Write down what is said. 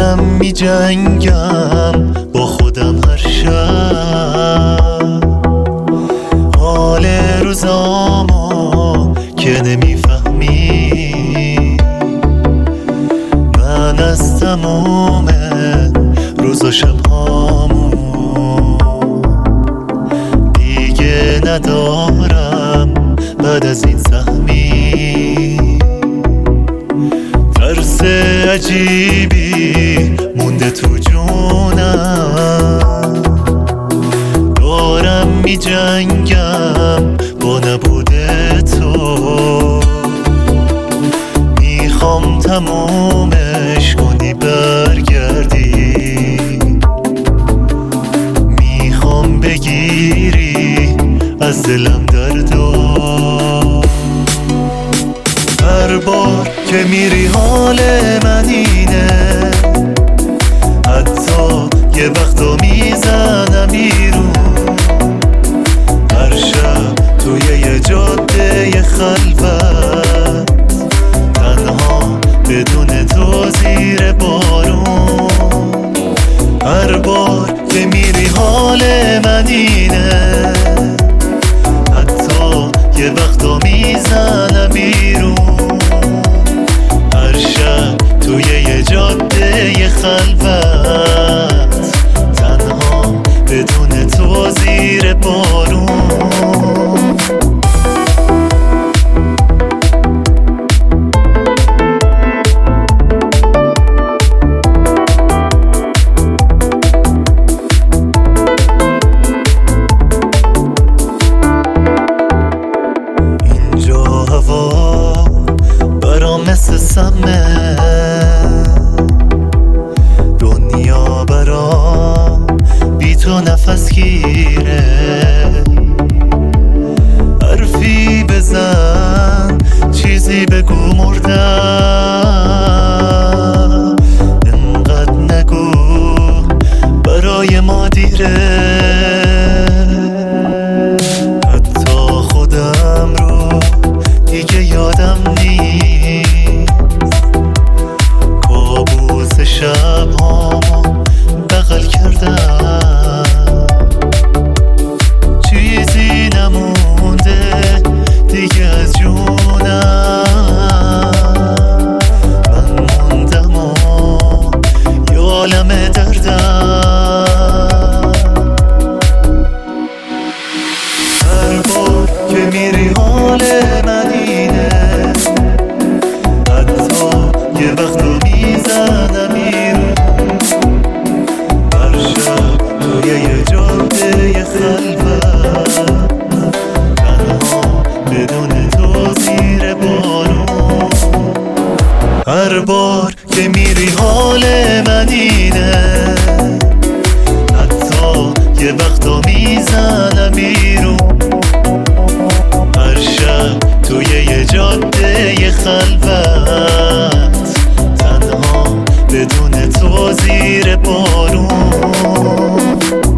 دارم می جنگم با خودم هر شب، حال روزامو که نمیفهمی. من از تموم روز و شبهامو دیگه ندارم بعد از این سهمی. ترس عجیبی مونده تو جونم، دارم می جنگم با نبوده تو. میخوام تمومش کنی برگردی، میخوام بگیری از دلم دردو. هر بار که میری حال من اینه، حتی یه وقتا میزنم بیرون. هر شب توی یه جاده خلوت، تنها بدون تو زیر بارون. هر بار که میری حال من اینه، حتی یه وقتا میزنم بیرون. هر شب توی یه جاده خلوت، تنها بدون تو زیر بارون. اینجا هوا برام مثل سمه، دنیا برام بی تو نفس گیره. حرفی بزن، چیزی بگو مردم. انقدر نگو برای ما دیره. حتی خودم رو دیگه یادم نیست، کابوس شبهامو بغل کردم. چیزی نمونده دیگه از جونم، من موندم و یه عالم دردم. هر بار که میری حال من اینه، حتی یه وقتا میزنم بیرون. هر شب توی یه جاده خلوت، تنها بدون تو زیر بارون. هر بار که میری حال من اینه، حتی یه وقتا میزنم بیرون. هر شب توی یه جاده خلوت، تنها بدون تو زیر بارون.